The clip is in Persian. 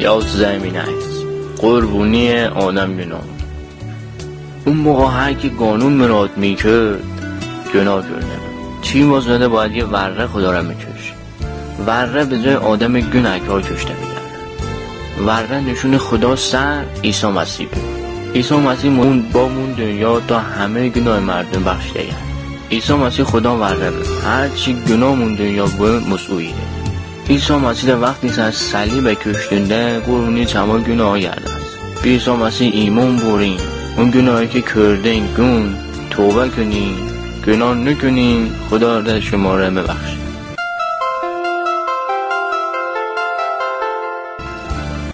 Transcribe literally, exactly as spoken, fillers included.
یا زمین است قربونی آدم گناه. اون موقع هر کی قانون مراد میکرد گناه کرده. چی مازده باید یه وره خدا را میکش. وره به جای آدم گناهکار کشته میگرد. وره نشون خدا سر عیسی مسیح بود. عیسی مسیح مون با مون دنیا تا همه گناه مردم بخشیده گرد. عیسی مسیح خدا وره بود. هر چی گناه مون دنیا بود مسئولیه. عیسی مسیح وقتی سر صلیب کشتنده قربونی تمام گناه گرده است. عیسی مسیح ایمان برین. اون گناهی که کردین گون توبه کنین، گناه نکنین، خدا در شما را ببخشید.